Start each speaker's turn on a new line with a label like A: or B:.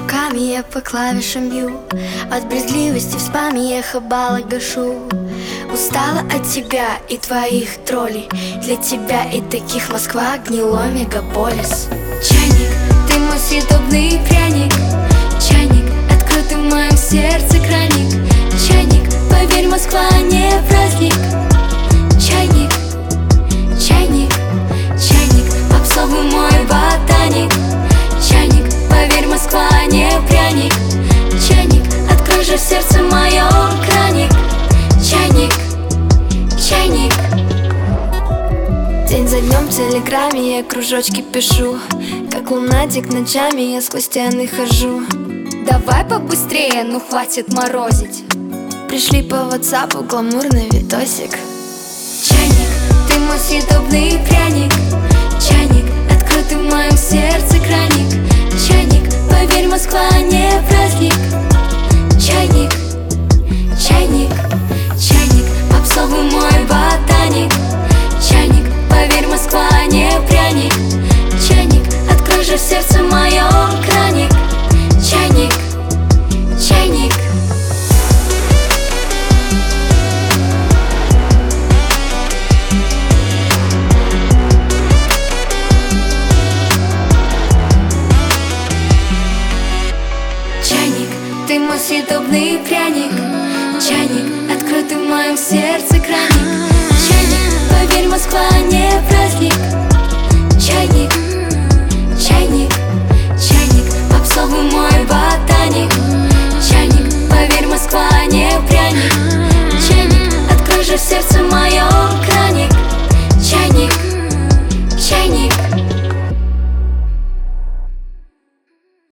A: руками я по клавишам бью, от брезгливости в спаме эхо балок гашу. Устала от тебя и твоих троллей, для тебя и таких Москва гнилой мегаполис. Чайник, ты мой съедобный пряник. Чайник, открытый в моем сердце краник. Чайник, поверь, Москва не праздник. Чайник, чайник, чайник, попсовый мой ботаник. Чайник, поверь, Москва не пряник. Чайник, открой же в сердце моем краник. Чайник, чайник. День за днем в телеграме я кружочки пишу, как лунатик ночами я сквозь стены хожу. Давай побыстрее, ну хватит морозить. Пришли по ватсапу гламурный видосик. Чайник, ты мой съедобный пряник. Чайник, открытый в моем сердце краник. Чайник, поверь, Москва не праздник. Чайник, чайник, чайник, попсовый мой ботаник. Чайник, поверь, Москва не пряник. Чайник, открой же в сердце моем краник. Чайник, чайник. Чайник, ты мой съедобный пряник. Чайник, открытый в моем сердце краник. Чайник, поверь, Москва не праздник. Чайник, чайник, чайник, попсовый мой ботаник. Чайник, поверь, Москва не пряник. Чайник, открой же в сердце моем краник. Чайник, чайник.